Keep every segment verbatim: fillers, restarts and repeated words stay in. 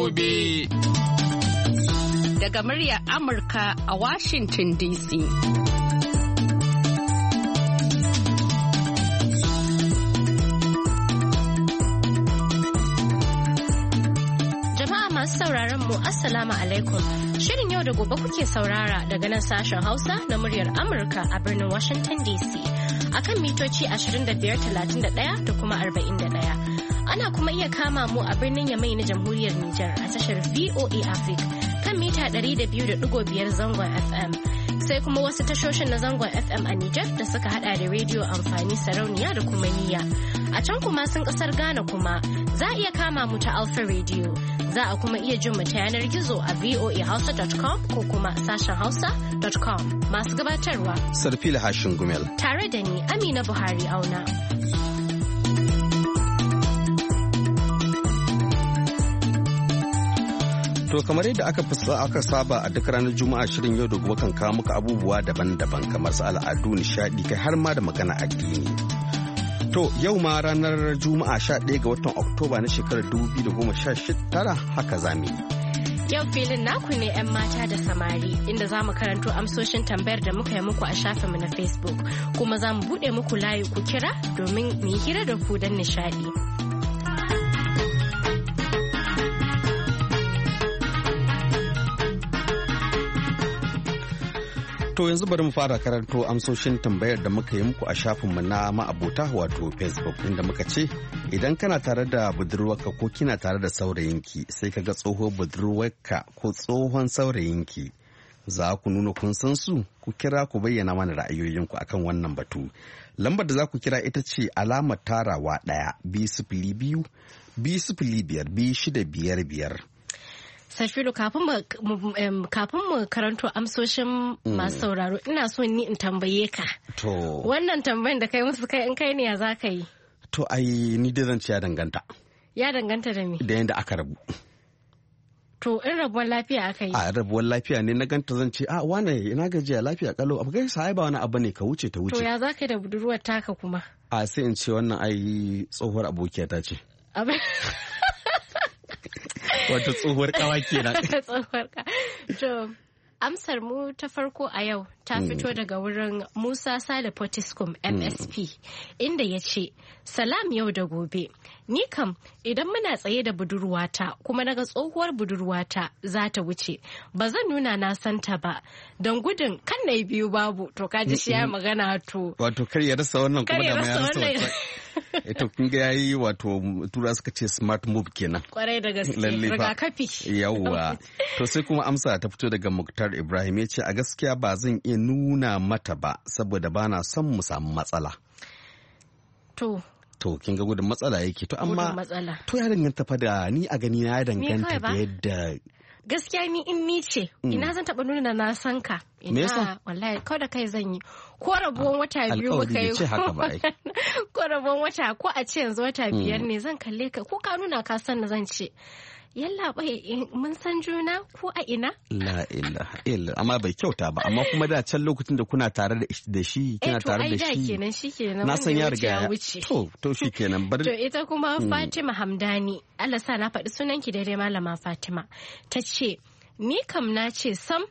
gobe. Daga muryar Amurka a Washington D C. Jama'a masu sauraron mu Assalamu alaikum. Shirin yau da gobe kuke saurara daga nan sashen Hausa na muryar Amurka a birnin Washington D C. Akan mitoci ashirin da biyar, talatin da ɗaya da kuma arba'in da ɗaya. Ana kuma iya kama mu a birnin Yamai na Jamhuriyar Nijar a tashar V O A Africa kan mita ɗari da biyu da ɗigo biyar zangon F M. Sai kuma wasu tashoshin na zangon F M a Nijar da suka hada da rediyo amfani sarauniya da kuma niyya. A can kuma sun kasar Ghana kuma za a iya kama mu ta Alpha Radio. Za a kuma iya jin mu ta yanar gizo a voa hausa dot com ko kuma sashen hausa dot com. Masu gabatarwa Sarfila Hashin Gumel tare da ni Amina Buhari Auna. To kamar yadda aka aka saba a duk ranar Juma'a shirin yau da gobe kan kawo muka abubuwa daban-daban kamar su al'adu, nishadi kai har ma da magana addini. To yau ma ranar Juma'a sha ɗaya ga watan Oktoba na shekarar dubu biyu da goma sha tara haka zamu yi. Yau filin naku ne 'yan mata da samari inda za mu karanto amsoshin tambayar da muka yi muku a shafinmu na Facebook kuma za mu buɗe muku layi ku kira domin mu yi hira da ku don nishadi. To yanzu bari mu fara karanto amsoshin tambayar da muka yi muku a shafinmu na ma'abota wato Facebook inda muka ce idan kana tare da budurwarka ko kina tare da saurayinki sai ka ga tsohon budurwarka ko tsohon saurayinki za ku nuna kun san su ku kira ku bayyana mana ra'ayoyinku akan wannan batu. Lambar da za ku kira ita ce alamar tarawa ɗaya biyu sifili biyu biyu sifili biyar biyu shida biyar biyar. Safiru kafin mu karanto amsoshin masu sauraro ina so ni in tambaye ka. To. Wannan tambayin da kai musu kai in kai ne ya za ka yi? To ai ni dai zan ce ya danganta. Ya danganta da me? Da yadda aka rabu. To in rabuwar lafiya aka yi? A rabuwar lafiya ne na ganta zan ce a wane ina gajiya lafiya kalau abu gaisa ai ba wani abu ne ka wuce ta wuce. To ya za ka yi da budurwar taka kuma? A sai in ce wannan ai tsohuwar abokiyata ce. Abin. Wato tsohuwar kawa kenan. Tsohuwar ka. To, amsar mu ta farko a yau ta fito daga wurin Musa Sale Potiskum M S P inda ya ce, Salam yau da gobe, ni kam idan muna tsaye da budurwata kuma naga tsohuwar budurwata za ta wuce, ba zan nuna na santa ba, don gudun kan na biyu babu, to kaji shi ya magana to. Wato kar ya rasa wannan kuma da ya rasa wannan. Ito kun ga yayi wato tura suka ce smart move kenan. Kwarai da gaske rigakafi. Yawwa. To sai kuma amsa ta fito daga Muktar Ibrahim ya ce a gaskiya ba zan iya nuna mata ba saboda bana son mu samu matsala. To. To kin ga gudun matsala yake to amma to ya danganta fa da ni a gani na ya danganta da yadda gaskiya ni in ni ce ina zan taba nuna na san ka ina wallahi kawai da kai zan yi ko rabuwan wata biyu muka yi ko rabuwan wata ko a ce yanzu wata biyar ne zan kalle ka ko ka nuna ka san na zan ce yalla bai mun san juna ko a ina la ilaha illa amma bai kyauta ba amma kuma da can lokacin da kuna tare da shi kina tare da shi kenan shikenan na san ya riga to to shikenan bar to ita kuma Fatima Hamdani Allah sa na faɗi sunanki daidai malama Fatima ta ce ni kam na ce sam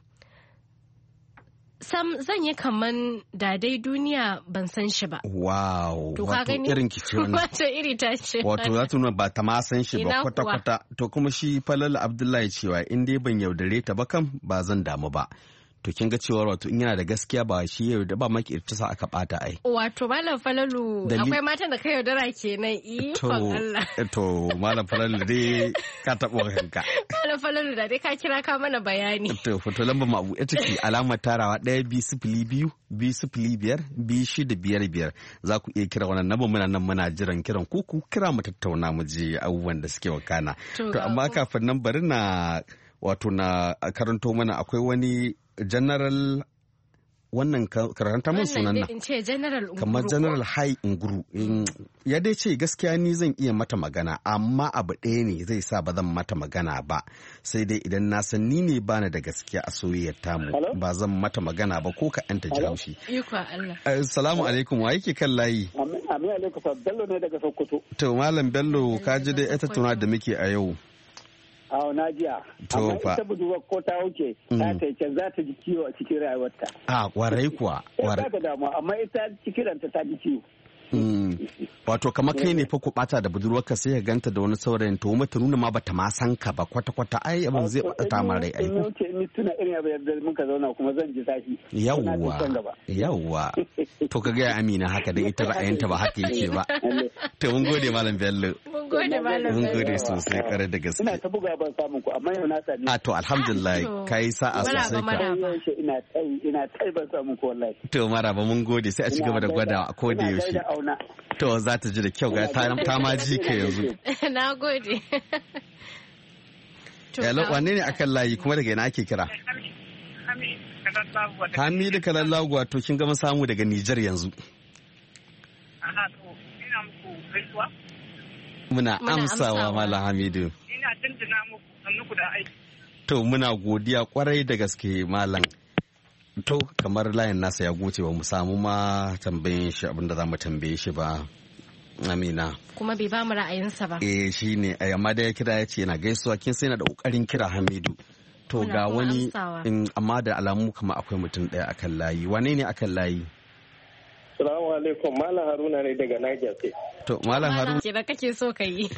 sam zan yi kaman da dai duniya ban san shi ba. Wow. Wato irin ki ce wannan. Wato iri ta ce. Wato za ta nuna ba ta ma san shi ba kwata-kwata. To kuma shi Falala Abdullahi cewa in dai ban yaudare ta ba kam ba zan damu ba. To kin ga cewa wato in yana da gaskiya ba shi yau da ba maki ta sa aka bata ai. Wato Malam Falalu akwai matan da ka yaudara kenan ikon Allah. To Malam Falalu dai ka taɓa kanka. Malam Falalu da dai ka kira ka mana bayani. To foto lamba ma abu ita ce alamar tarawa ɗaya biyu sifili biyu biyu sifili biyar biyu shida biyar biyar za ku iya kira wannan namba muna nan muna jiran kiran ku ku kira mu tattauna mu je abubuwan da suke wakana. To amma kafin nan bari na wato na karanto mana akwai wani general wannan karanta mun sunan nan kamar general hai nguru ya dai ce gaskiya ni zan iya mata magana amma abu ɗaya ne zai sa ba zan mata magana ba sai dai idan na san ni ne bani da gaskiya a soyayyar tamu ba zan mata magana ba ko ka ɗanta ji haushi. Assalamu alaikum wa yake kan layi. Amin alaikum Bello ne daga Sokoto. To Malam Bello ka ji dai ita tuna da muke a yau. A na jiya. To fa. Amma ita budurwa ko ta wuce ta ta ce za ta ji ciwo a cikin rayuwarta. A kwarai kuwa. Kwarai. Ta damu amma ita cikin ranta ta ji ciwo. Wato kamar kai ne fa ku bata da budurwarka sai ya ganta da wani saurayin to mata nuna ma bata ma san ka ba kwata kwata ai abin zai bata ma rai ai. In wuce in tuna irin abin da muka zauna kuma zan ji zafi. Yawwa. Yawwa. To ka ga Amina haka dan ita ra'ayinta ba haka yake ba. To mun gode Malam Bello. Mun gode Malam Bello. Mun gode sosai kare da gaske. Ina ta buga ban samu ku amma yau na sami. A to alhamdulillah kai sa'a sosai ka. Ina tai ina tai ban samu ku wallahi. To maraba mun gode sai a ci gaba da gwada ko da yaushe. To za ta ji da kyau ga ta ma ji ka yanzu. Na gode. Yalo wane ne akan layi kuma daga ina ake kira? Hamidu Kalallagu wato kin gama samu daga Nijar yanzu. Aha to ina muku gaisuwa. Muna amsawa Malam Hamidu. Ina tuntuna muku sannuku da aiki. To muna godiya kwarai da gaske Malam. To kamar layin nasa ya goce ba mu samu ma tambayin shi abinda za mu tambaye shi ba. Amina. Kuma bai ba mu ra'ayinsa ba. Eh shi ne amma da ya kira ya ce yana gaisuwa kin sai na da kokarin kira Hamidu. To ga wani amma da alamu kama akwai mutum ɗaya akan layi. Wane ne akan layi? Salamu alaikum, Malam Haruna ne daga Niger State. To Malam Haruna. Ke da kake so ka yi.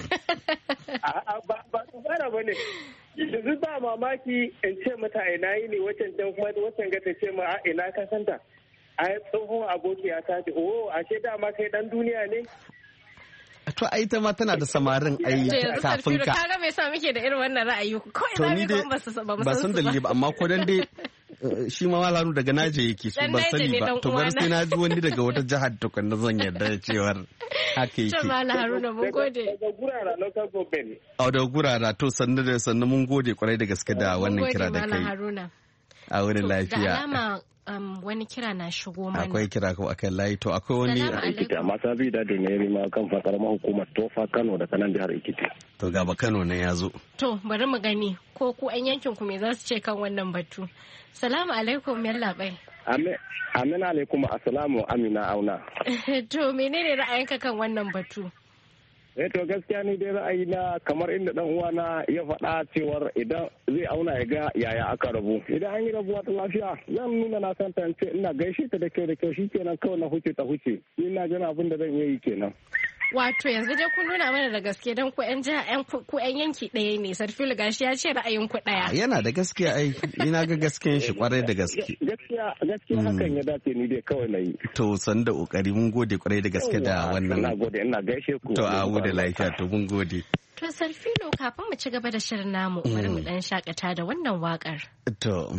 Ba su fara ba ne. Yanzu ba mamaki in ce mata ina yi ne wacan can kuma wacan ga ta ce ma a ina ka santa. Ai tsohon abokiya ta ce, oh ashe dama kai dan duniya ne. To ai ta ma tana da samarin ai kafin ka. Ka ga me yasa muke da irin wannan ra'ayi ko ina ne ba su ba ba san dalili ba amma ko dan dai shi ma Malaru daga Naje yake su ba sani ba to bar sai na ji wani daga wata jihar tukun na zan yarda da cewar haka yake. Malam Haruna mun gode. Daga gurara local government. A da gurara to sannu da sannu mun gode kwarai da gaske da wannan kira da kai. A wurin lafiya. Da alama Um, wani kira na shigo mana. Akwai kira ko akan layi to akwai wani a Ikiti amma sabi da duneri ma kan fakar hukumar Tofa Kano da kanan jihar Ikiti. To gaba Kano ne ya zo. To bari mu gani ko ku an yankin ku me za su ce kan wannan batu. Salamu alaikum yalla bai. Amin alaikum assalamu Amina Auna. To menene ra'ayinka kan wannan batu? Eh to gaskiya ni dai ra'ayi na kamar inda dan uwana ya faɗa cewar idan zai auna ya ga yaya aka rabu idan an yi rabuwa ta lafiya zan nuna na san ta ce ina gaishe ta da kyau da kyau shikenan kawai na huce ta huce ni na gana abin da zan yi kenan. Wato yanzu dai kun nuna mana da gaske don ku 'yan jiha ku 'yan yanki ɗaya ne Sarfilu gashi ya ce ra'ayin ku ɗaya. Yana da gaskiya ai ina ga gaskiyan shi kwarai da gaske. Gaskiya gaskiya hakan ya dace ni dai kawai na yi. To san da kokari mun gode kwarai da gaske da wannan. Ina gode ina gaishe ku. To a gode lafiya to mun gode. To Sarfilu kafin mu ci gaba da shirin namu bari mu dan shakata da wannan wakar. To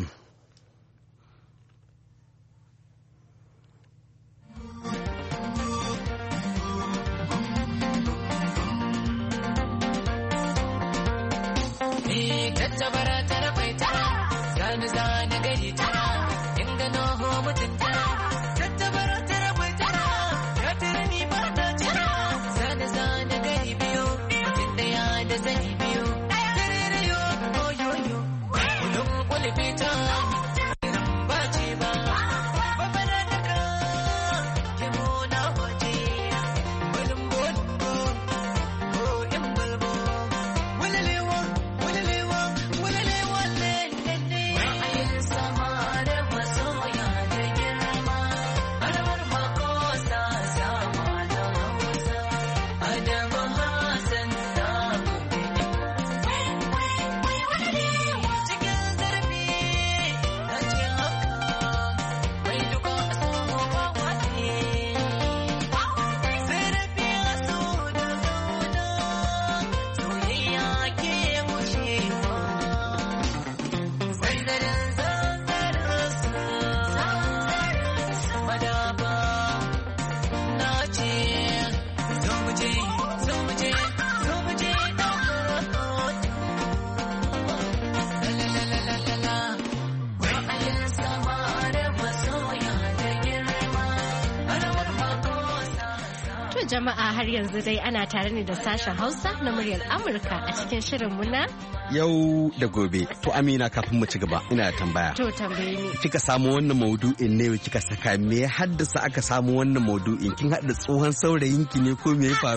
Tattabara ta rabai tara, zani zani gari tara, in gano ho mutum tara. Tattabara ta rabai tara, ya tara ni ba ta tara, zani zani gari biyu, mutum daya da zani biyu. Tarere yo, oyo yo, kulun kulfi ta, irin ba ce ba. Babara da ka, ke mona waje, bulun bulun, ko in bulbul, wulalewa. Jama'a har yanzu dai ana tare ne da sashen Hausa na muryar Amurka a cikin shirin muna yau da gobe. To Amina kafin mu ci gaba ina da tambaya. To tambaye ni. Kika samu wannan maudu'in ne kika saka me ya haddasa aka samu wannan maudu'in kin haɗa tsohon saurayin ki ne ko me ya faru? Sarfilo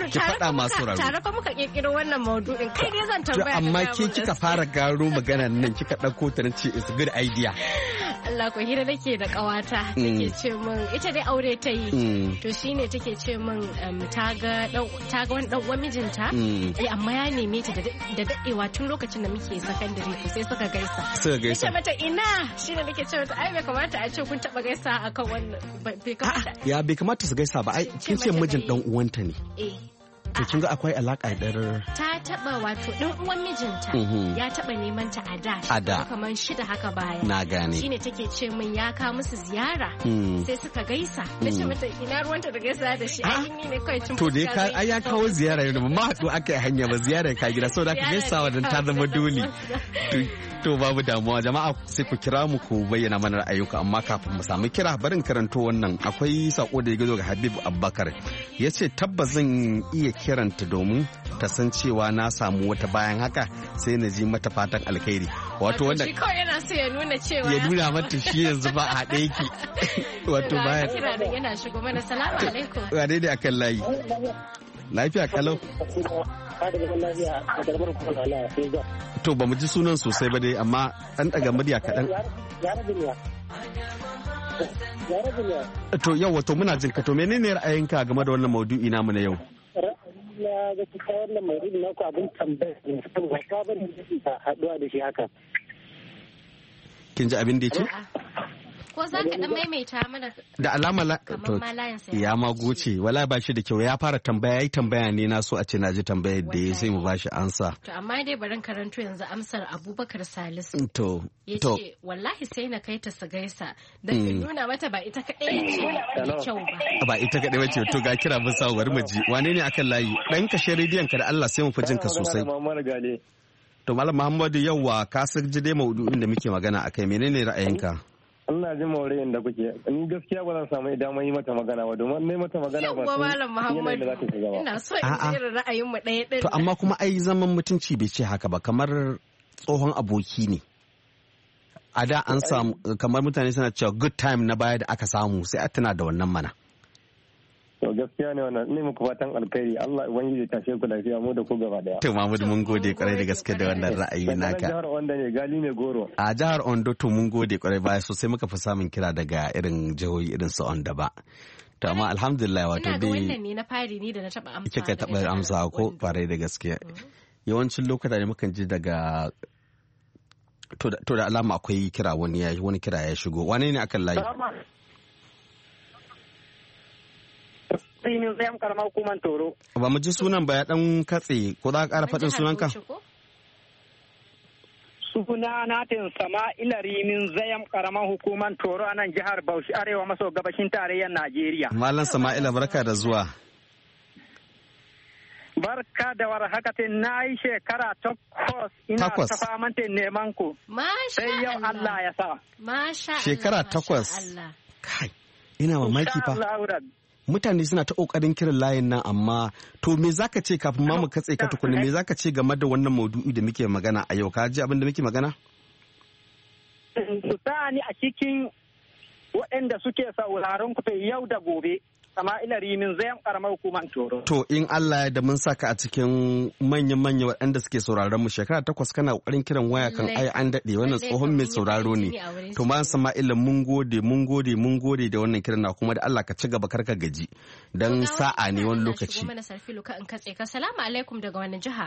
ki faɗa masu raro. Tare fa muka kirkiro wannan maudu'in kai ne zan tambaya. Amma ke kika fara gano maganar nan kika ɗauko ta nace it's a good idea. Allah ko hira nake da ƙawata take ce min ita dai aure ta yi. To shine take ce min ta ga ta ga wani dan uwan mijinta eh amma ya neme ta da dadewa tun lokacin da muke secondary to sai suka gaisa. Suka gaisa. Ita mata ina shine nake ce mata ai bai kamata a ce kun taba gaisa akan wannan bai kamata. Ya bai kamata su gaisa ba ai kin ce mijin dan uwanta ne. Eh. To kin ga akwai alaka dar ta taba wato dan uwan mijinta ya taba neman ta a da a da kamar shida haka baya na gane shine take ce min ya ka musu ziyara sai suka gaisa nace mata ina ruwanta da gaisa da shi ai ni ne kai tun to dai ka ai ya kawo ziyara ne ma haɗu aka hanya ba ziyara ka gida saboda ka gaisa wa dan ta zama dole to babu damuwa jama'a sai ku kira mu ku bayyana mana ra'ayuka amma kafin mu samu kira barin karanto wannan akwai sako da ya gazo ga Habib Abubakar yace tabbas zan iya kiranta domin ta san cewa na samu wata bayan haka sai na ji mata fatan alkhairi wato wanda shi kawai yana so ya nuna cewa ya nuna mata shi yanzu ba a haɗe yake wato baya kira da yana shigo mana salamu alaikum wa dai akan layi lafiya kalau to ba mu ji sunan sosai ba dai amma an daga murya kaɗan to yau wato muna jin ka to menene ra'ayinka game da wannan maudu'i namu na yau na ga kuka wannan maudu'i na ku abin tambaya ne saboda ka bani da haɗuwa da shi haka kin ji abin da yake ko za ka dan maimaita mana da alama la to ya ma goce wala ba shi da kyau ya fara tambaya yayi tambaya ne na so a ce na ji tambayar da ya sai mu bashi ansa to amma dai barin karanto yanzu amsar Abubakar Salisu to to wallahi sai na kai ta su gaisa dan nuna mata ba ita kadai ce kyau ba ba ita kadai bace to ga kira mun samu bari mu ji wane ne akan layi dan kashe rediyon ka da Allah sai mu fi jin ka sosai to malam Muhammadu yauwa ka san ji dai maudu'in da muke magana akai menene ra'ayinka Allah ji maurayin da kuke ni gaskiya ba zan samu idan yi mata magana ba domin nayi mata magana ba sai malam Muhammadu ina so in ji ra'ayin mu ɗaya ɗin to amma kuma ai zaman mutunci bai ce haka ba kamar tsohon aboki ne a da an samu kamar mutane suna cewa good time na baya da aka samu sai a tuna da wannan mana to gaskiya ne wannan ne muku fatan alkhairi Allah ubangiji tashe ku lafiya mu da ku gaba daya to Mahmud mun gode kwarai da gaske da wannan ra'ayi naka jihar Ondo ne gali ne goro a jihar Ondo to mun gode kwarai baya sosai muka fi samun kira daga irin jihohi irin su Ondo ba to amma alhamdulillah wato dai wannan ne na fari ni da na taba amsa kika taba amsa ko kwarai da gaske yawancin lokuta ne mukan ji daga to da alama akwai kira wani ya wani kira ya shigo wane ne akan layi Rimin Zayam karamar hukumar Toro. Ba mu ji sunan ba ya dan katse ko za ka ƙara faɗin sunanka? Suna natin Sama'ila Rimin Zayam karamar hukumar Toro a nan jihar Bauchi arewa maso gabashin tarayyar Najeriya. Malam Sama'ila barka da zuwa. Barka da warhaka te na yi shekara takwas ina ta famantin neman ku. Sai yau Allah ya sa. Masha Shekara takwas. Kai, ina mamaki fa. Mutane suna ta ƙoƙarin kiran layin nan amma to me zaka ce kafin ma mu katse ka tukuna me zaka ce game da wannan maudu'i da muke magana a yau ka ji abin da muke magana? Su sa ni a cikin waɗanda suke sauraron ku yau da gobe. Sama'ila Rimin Zayam karamar hukumar Toro. To in Allah ya da mun saka a cikin manya-manya waɗanda suke sauraron mu shekara takwas kana ƙoƙarin kiran waya kan ai an daɗe wannan tsohon mai sauraro ne. To ma Sama'ila mun gode mun gode mun gode da wannan kiran na kuma da Allah ka ci gaba karka gaji dan sa'a ne wani lokaci. Salamu alaikum daga wani jiha.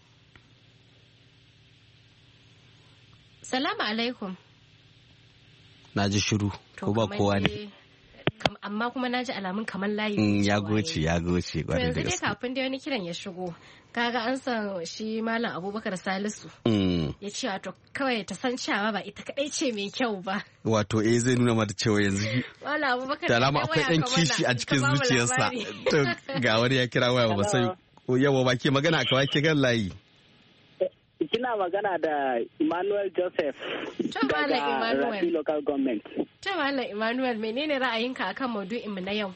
Salamu alaikum. Na ji shiru ko ba kowa ne. Amma kuma na ji alamun kamar layi mm, ya goce ya goce kwarai da gaske. Yanzu dai kafin dai wani kiran ya shigo kaga an san shi Malam Abubakar Salisu mm. ya ce wato kawai ta san cewa ba ita kadai ce mai kyau ba. Wato eh zai nuna mata cewa yanzu Malam Abubakar da alama akwai ɗan kishi a cikin zuciyarsa. To ga wani ya kira waya ba sai yawa ba ke magana a kawai ke gan layi. Kina magana da Emmanuel Joseph daga Rafi Local Government. Ta Malam Emmanuel, menene ra'ayinka akan maudu'inmu na yau?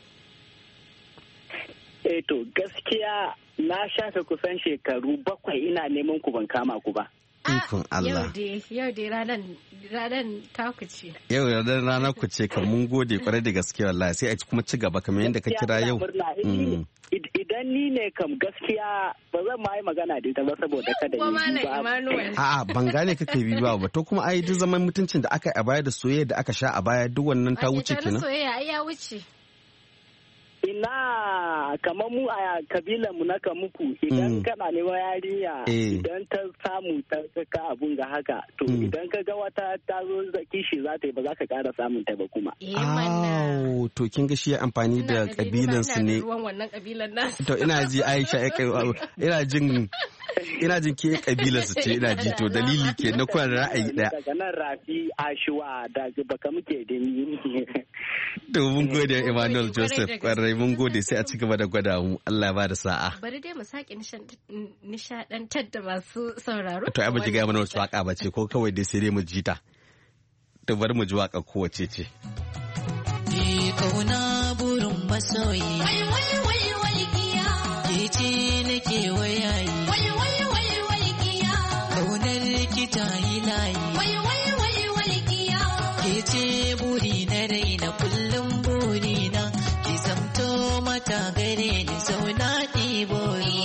Eh to gaskiya na shafe kusan shekaru bakwai ina neman ku ban kama ku ba. ikon Allah. Yau dai, yau dai ranar ranar taku ce. Yau ranar ranar ku ce kan mun gode kwarai da gaske wallahi sai a kuma ci gaba kamar yadda ka kira yau. Idan ni ne kam gaskiya ba zan ma yi magana da ita ba saboda kada yi ba. A'a ban gane kake bi ba ba to kuma ai duk zaman mutuncin da aka yi a baya da soyayya da aka sha a baya duk wannan ta wuce kenan. Soyayya ai ya wuce. Ina kamar mu a kabilan mu na kamuku idan kana neman yarinya idan ta samu ta ka abun ga haka to idan ka ga wata ta zo kishi za ta yi ba za ka kara samun ta ba kuma. Oh to kin ga shi amfani da kabilan su ne. To ina ji Aisha ina jin ina jin ke kabilar su ce ina ji to dalili ke na kwan ra'ayi daya. Daga nan Rafi Ashuwa da baka muke da ni. To mun gode Emmanuel Joseph kwarai mun gode sai a ci gaba da gwada mu Allah ba da sa'a. Bari dai mu sake nishadantar da masu sauraro. To ai ba ji ga mana wasu waka ba ce ko kawai dai sai dai mu ji ta. To bari mu ji waka kowace ce. Ki kauna burin masoyi. Wai wai wai wai kiya. Ki ce nake wayayi. Wai wai wai wai kiya. Kaunar ki ta yi layi. Wai wai wai wai kiya. Ki ce buri na raina kullum buri na. Ki zamto mata gare ni zauna ɗibo.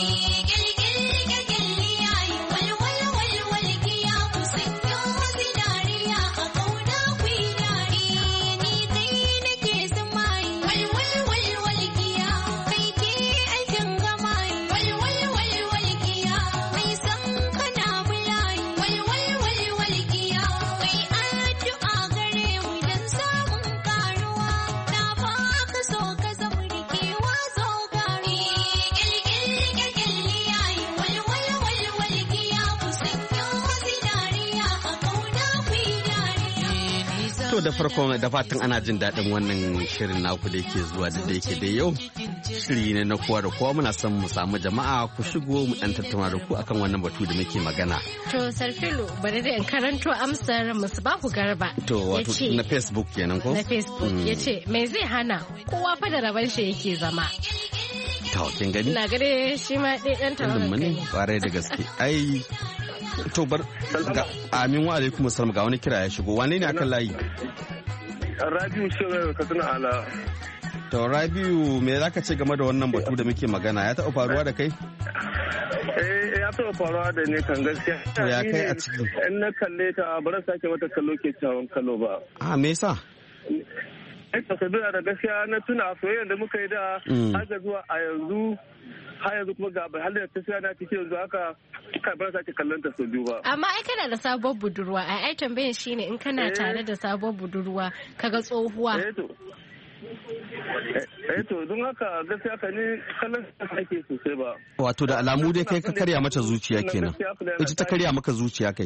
To da farko da fatan ana jin daɗin wannan shirin naku da yake zuwa da da yake da yau shiri ne na kowa da kowa muna son mu samu jama'a ku shigo mu dan tattauna da ku akan wannan batu da muke magana. To Sarfilu bari da in karanto amsar musu ba ku garba. To wato na Facebook kenan ko? Na Facebook yace me zai hana kowa fa da raban shi yake zama. To kin gani? Na gare shi ma dai dan tawaga ne. Kwarai da gaske. Ai to bar amin wa alaikum assalam ga wani kira ya shigo wane ne akan layi Rabiu Shehu ka tuna ala to Rabiu me zaka ce game da wannan batu da muke magana ya taɓa faruwa da kai eh ya taɓa faruwa da ne kan gaskiya to ya kai a cikin in na kalle ta ba ran sake mata kallo ke tawon kallo ba a me yasa eh to sabila da gaskiya na tuna soyayya da muka yi da har zuwa a yanzu har yanzu kuma ga halin ta sai na take yanzu haka ka bar sake kallon ta sau biyu ba amma ai kana da sabon budurwa ai ai tambayin shine in kana tare da sabon budurwa kaga tsohuwa eh to eh to don haka gaskiya ka ni kallon ta ake sosai ba wato da alamu dai kai ka karya mata zuciya kenan ita ta karya maka zuciya kai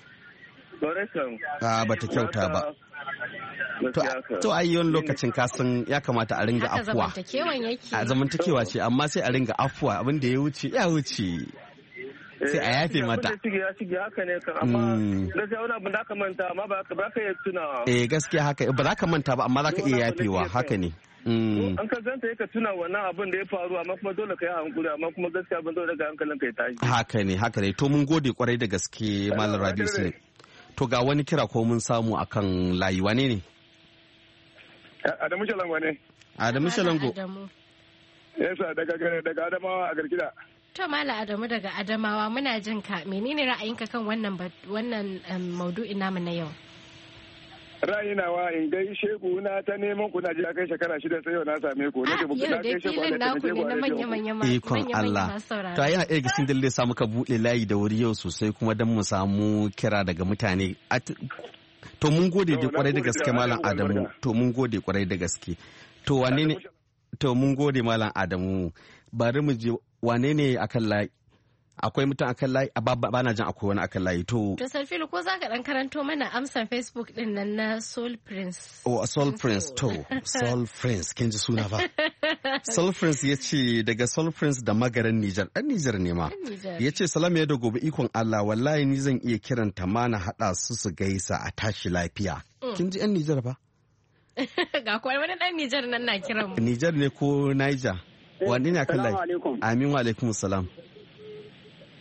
a bata kyauta ba to a yi wani lokacin kasan ya kamata a ringa afuwa a zamantakewa ce amma sai a ringa afuwa abin da ya wuce ya wuce sai a yafe mata ya shige haka ne kan amma gaskiya wani abin da aka manta amma ba ka iya tunawa eh gaskiya haka ba za ka manta ba amma za ka iya yafewa haka ne an ka ganta ya ka tuna wannan abin da ya faru amma kuma dole ka yi hankuri amma kuma gaskiya abin dole daga hankalin ka ya tashi haka ne haka ne to mun gode kwarai da gaske malam Rabiu Sule to ga wani kira ko mun samu akan layi wane ne Adamu Shalango ne. Adamu Shalango. Yasa daga daga Adamawa a Garkida. To Mala Adamu daga Adamawa muna jin ka menene ra'ayinka kan wannan wannan maudu'in namu na yau? Ra'ayinawa in gaishe ku na ta neman ku na ji kai shekara shida sai yau na same ku ne da buku na gaishe ku na ta ne na manya manya ma ikon Allah. To yana ɗaya cikin dalilai samu ka buɗe layi da wuri yau sosai kuma dan mu samu kira daga mutane. To mun gode da kwarai da gaske Malam Adamu. To mun gode kwarai da gaske. To wane ne? To mun gode Malam Adamu. Bari mu je wane ne akan layi? Akwai mutum akan layi? Ba na jin akwai wani akan layi. To To Sarfilu ko zaka dan karanto mana amsan Facebook din nan na Soul Prince. Oh, Soul Prince to. Soul Prince kin ji suna ba. Soul Prince ya ce daga Soul Prince da magaran Nijar. Dan Nijar ne ma. Ya ce salam ya da gobe ikon Allah wallahi ni zan iya kiranta ma na haɗa su su gaisa a tashi lafiya. Kin ji 'yan Nijar ba? Ga kuwa wani ɗan Nijar nan na kiran mu. Nijar ne ko Niger? Wani ne akan layi? Amin wa alaikum salam.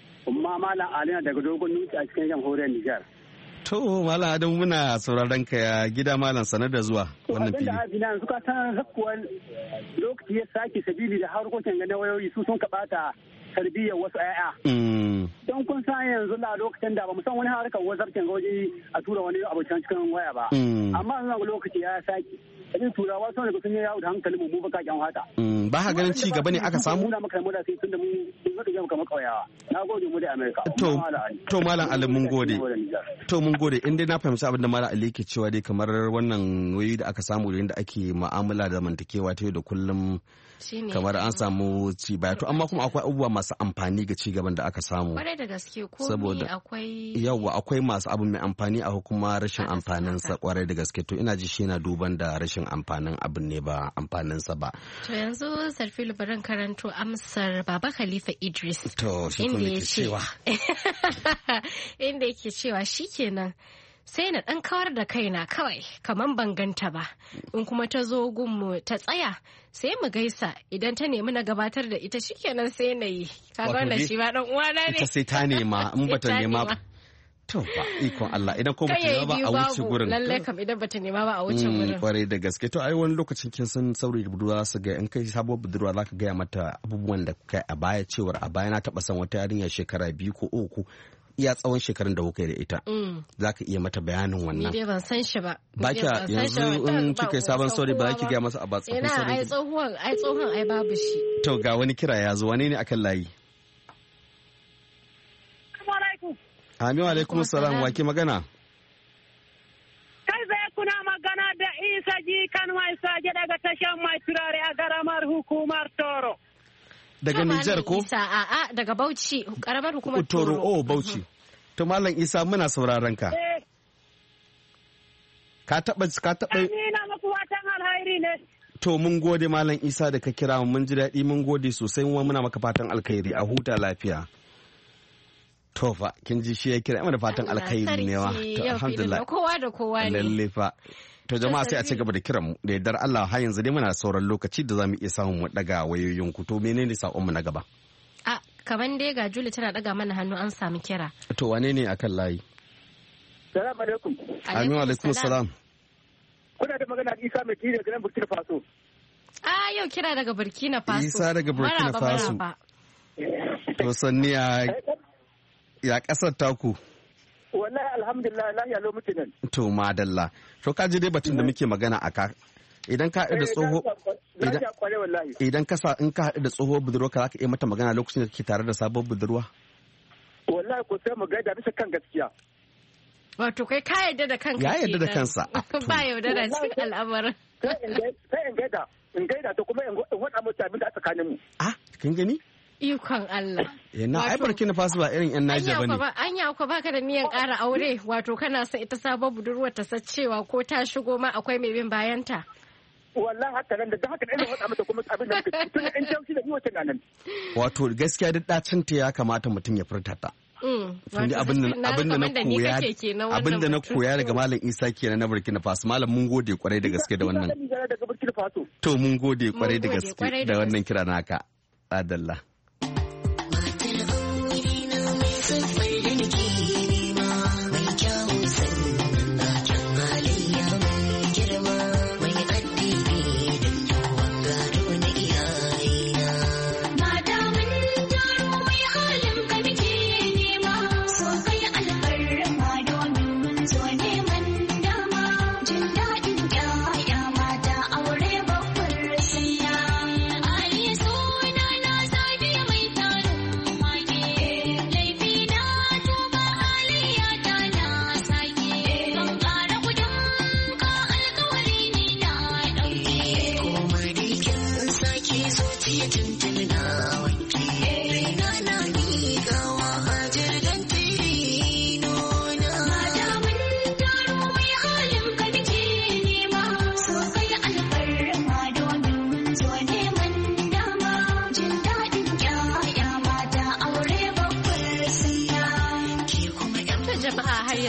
amma Malam Alina daga Dogon Nuki a cikin jamhuriyar Nijar. To Malam Adamu muna sauraron ka ya gida Malam sanar da zuwa wannan fili. Abin da suka san zakkuwan lokaci ya sake sabili da harkokin ga wayoyi su sun kabata tarbiyyar wasu 'ya'ya. Don kun san yanzu na lokacin da ba mu san wani harkar wazarcin waje a tura wani abu cikin waya ba. Amma yanzu lokaci ya sake. Irin turawa sun daga sun yi yawo da hankalin mu baka kyan hata. Ba ha ganin ci gaba ne aka samu? Muna maka muna sai tunda mu mun ga kamar kauyawa. Na gode mu da Amerika. To to Malam Ali mun gode. To mun gode in dai na fahimci abin da Malam Ali ke cewa dai kamar wannan wayoyi da aka samu da ake mu'amala da mantakewa ta yau da kullum kamar an samu ci baya to amma kuma akwai abubuwa masu amfani ga ci gaban da aka samu. Kwarai da gaske ko saboda akwai yawa akwai masu abu mai amfani a kuma rashin amfanin sa kwarai da gaske to ina ji shi yana duban da rashin amfanin abin ne ba amfanin sa ba. To yanzu Sarfilu barin karanto amsar Baba Khalifa Idris. To shi kuma yake cewa. Inda yake cewa shikenan sai na ɗan kawar da kaina kawai kamar ban ganta ba in kuma ta zo gunmu ta tsaya sai mu gaisa idan ta nemi na gabatar da ita shikenan sai na yi kaga wannan shi ba dan uwana ne ita sai ta nema in bata nema ba to ba ikon Allah idan ko bata nema ba a wuce gurin lalle kam idan bata nema ba a wuce gurin kwarai da gaske to ai wani lokacin kin san saurayi da budurwa su ga in kai sabuwar budurwa zaka gaya mata abubuwan da kai a baya cewar a baya na taba san wata yarinya shekara biyu ko uku iya tsawon shekarun da kuka da ita za ka iya mata bayanin wannan. Ni dai ban san shi ba. Ba kya yanzu in kika yi sabon sauri ba ki gaya masa a ba tsohon sauri. Ina ai tsohon ai tsohon ai babu shi. To ga wani kira ya zo wane ne akan layi? Amin alaikum salam wa ke magana? Kai zai kuna magana da Isa ji kan mai saje daga tashan mai turare a garamar hukumar Toro. Daga Nijar ko? Isa a'a daga Bauchi karamar hukumar Toro. Oh Bauchi. To Malam Isa muna sauraron ka. Ka taba ka taba Ni na muku watan alheri ne. To mun gode Malam Isa da ka kira mu mun ji daɗi mun gode sosai kuma muna maka fatan alkhairi a huta lafiya. To fa kin ji shi ya kira mu da fatan alkhairi ne wa. To alhamdulillah. Kowa da kowa ne. Lalle fa. To jama'a sai a ci gaba da kiran mu da yardar Allah har yanzu dai muna sauran lokaci da zamu iya samun mu daga wayoyin ku to menene sakon mu na gaba? A kaman dai ga Juli tana daga mana hannu an samu kira. To wane ne akan layi? Salamu alaikum. Amin alaikum salam. Kuna da magana Isa mai kiri daga nan Burkina Faso. Ah yau kira daga Burkina Faso. Isa daga Burkina Faso. To sanniya ya kasar taku. Wallahi alhamdulillah lahiya lo muke nan. To madalla. To ka ji dai batun da muke magana a ka. Idan ka haɗu da tsoho idan ka sa in ka haɗu da tsoho budurwa ka zaka iya mata magana lokacin da kake tare da sabon budurwa? Wallahi ko sai mu gaida bisa kan gaskiya. Wato kai ka yarda da kanka. Ya yarda da kansa. Ba yaudara cikin al'amarin. Sai in gaida in gaida to kuma in wada mata abin da aka tsakanin mu. Ah kin gani? Ikon Allah. Yana ai Burkina Faso ba irin yan Niger bane. Anya ko baka da niyan ƙara aure wato kana son ita sabon budurwar ta cewa ko ta shigo ma akwai mai bin bayanta. Wallahi haka nan da haka ina wada mata kuma abin da kake tun in tausi da ni wata nan. Wato gaskiya duk dacin ta ya kamata mutum ya furta ta. Tunda abin da na koya abin da na koya daga Malam Isa kenan na Burkina Faso. Malam mun gode kwarai da gaske da wannan. To mun gode kwarai da gaske da wannan kira naka. Adalla. Suna na zabi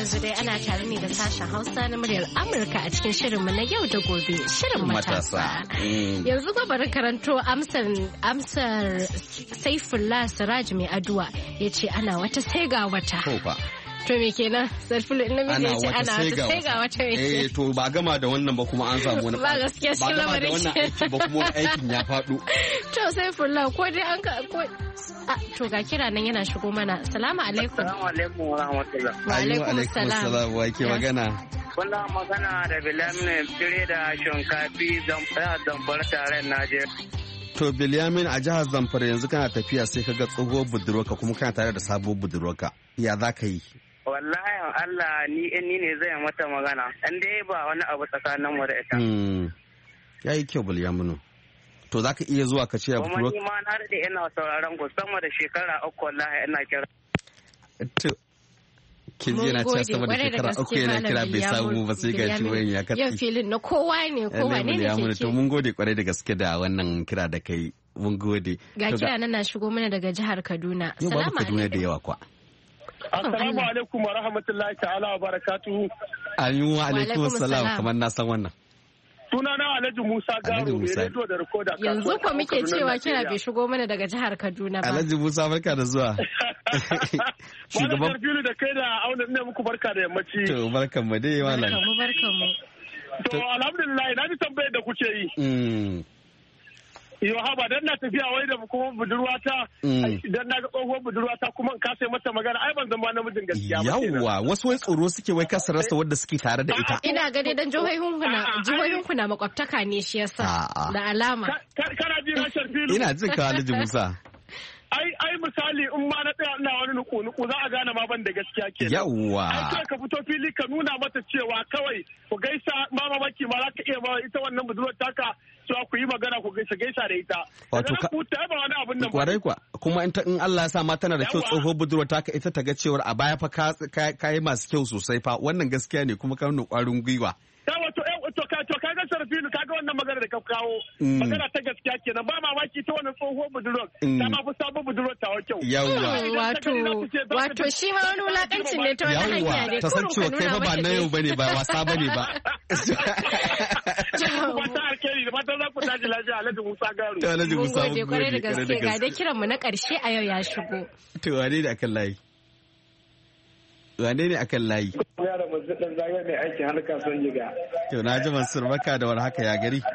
yanzu dai ana tare ne da sashen Hausa na muryar Amurka a cikin shirinmu na yau da gobe, shirin matasa. Yanzu ba bari karanto amsar amsar Saifullah Siraj mai aduwa yace ana wata sai ga wata. To me kenan Sarfilu in namiji ya ce ana wata sai ga wata me eh to ba gama da wannan ba kuma an samu wani ba gaskiya shi lamarin ba gama da wannan aiki ba kuma aikin ya faɗo. To Saifullah ko dai an ka ko to ga kira nan yana shigo mana. Assalamu alaikum. Assalamu alaikum wa rahmatullah. Wa alaikum assalam. Wa ke magana? Wannan magana da Bilamin tire da Shinkafi Zamfara taren Najeriya. To Bilyamin a jihar Zamfara yanzu kana tafiya sai ka ga tsohuwar budurwarka kuma kana tare da sabuwar budurwarka. Ya za ka yi? Wallahi Allah ni ni ne zai mata magana. Dan dai ba wani abu tsakanin mu da ita. Mm. Yayi kyau Bilyaminu. To za ka iya zuwa ka ce a budurwarka. Kuma ni ma na da ina sauraron ku sama da shekara uku wallahi ina kira. To kin ji yana cewa sama da shekara uku yana kira bai samu ba sai ga shi wayan ya katse. Yau filin na kowa ne kowa ne ne ke. To mun gode kwarai da gaske da wannan kira da kai. Mun gode. Ga kira nan na shigo mana daga jihar Kaduna. Salamu alaikum. Kaduna da yawa kwa. Assalamu alaikum wa rahmatullahi ta'ala wa barakatuhu. Ayyuhu wa alaikum assalam kamar na san wannan. Sunana Alhaji Musa Garo mai rediyo da rikoda. Yanzu ko muke cewa kira bai shigo mana daga jihar Kaduna ba. Alhaji Musa barka da zuwa. Shugaban Sarfilu da kai da Auna ne muku barka da yammaci. To barkan mu dai malam. Barkan mu barkan mu. To alhamdulillah na ji tambayar da kuke yi. Yo haba dan na tafiya wai da kuma budurwata idan na ga tsohuwar budurwata kuma in kasa mata magana ai ban zama namijin gaskiya ba. Yawwa wasu wai tsoro suke wai kasa rasa wadda suke tare da ita. Ina ga dai dan jihohin ku na jihohin ku na makwabtaka ne shi yasa da alama. Kana ji na Sharfilu? Ina jin ka Alhaji Musa. Ai ai misali in ma na tsaya ina wani nuku nuku za a gane ma ban da gaskiya kenan. Yawwa. Ai kai ka fito fili ka nuna mata cewa kawai ku gaisa ma mamaki ma za ka iya ba ita wannan budurwar taka cewa ku yi magana ku gaisa gaisa da ita. Wato ka ba wani abin nan ba. Kwarai kwa kuma in in Allah ya sa ma tana da kyau tsoho budurwar taka ita ta ga cewa a baya fa ka yi masu kyau sosai fa wannan gaskiya ne kuma ka nuna kwarin gwiwa. Yawa to to ka to kaga Sarfilu kaga wannan magana da ka kawo magana ta gaskiya kenan ba mamaki ta wannan tsohuwar budurwar ta ma fi sabon budurwar ta kyau. Yawwa. Wato wato shi ma wani wulakancin ne ta wani hanya ne. Ta san cewa kai fa ba na yau bane ba wasa bane ba. Wata alkhairi da fatan za ku tashi lafiya Alhaji Musa Garu. To Alhaji Musa mun gode kwarai da gaske ga dai kiran mu na karshe a yau ya shigo. To wane ne akan layi? Wane ne akan layi? Ya da Mansur dan zagaya mai aiki har kasuwan jiga. To na ji Mansur baka da war haka ya gari.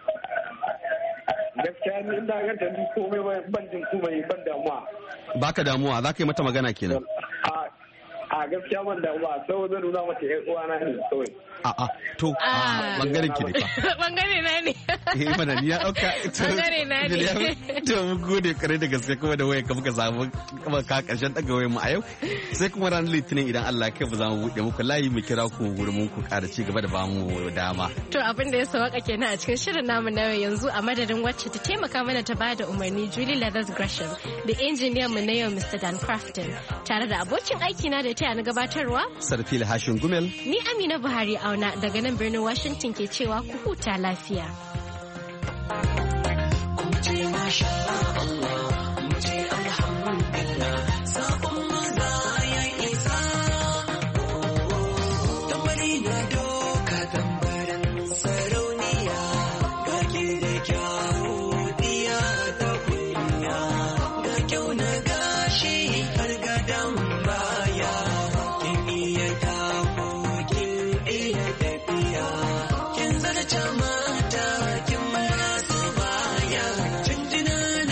Gaskiya ni ina ga da ni komai ban jin komai ban damuwa. Baka damuwa za ka yi mata magana kenan. A gaskiya ban damuwa saboda nuna mata ƴan uwana ne kawai. A'a to a bangaren ki ne fa. Bangare na ne. Eh mana ni ya dauka. Bangare na ne. To mun gode kare da gaske kuma da wayar ka muka samu kuma ka karshen daga wayar mu a yau. Sai kuma ranar Litinin idan Allah ya kai mu za mu bude muku layi mu kira ku gurin mun ku ƙara ci gaba da ba mu dama. To abin da ya sauka kenan a cikin shirin namu na yanzu a madadin wacce ta taimaka mana ta bada umarni Julie Leathers Gresham da injiniyan mu na yau Mister Dan Crafton tare da abokin aiki na da ta na gabatarwa Sarfil Hashin Gumel. Ni Amina Buhari Auna daga nan birnin Washington ke cewa ku huta lafiya. Mata kin mara su baya, jinjina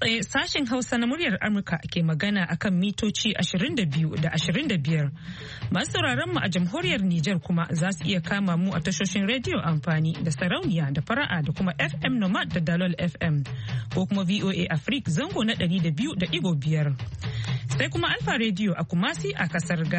tsaye sashen Hausa na muryar Amurka ke magana akan mitoci ashirin da biyu da ashirin da biyar. Masu sauraron mu a jamhuriyar Nijar kuma za su iya kama mu a tashoshin rediyo amfani da sarauniya da fara'a da kuma F M Nomad da Dalol F M ko kuma V O A Africa zango na ɗari da biyu da ɗigo biyar. Sai kuma Alfa Radio a Kumasi a kasar Ghana.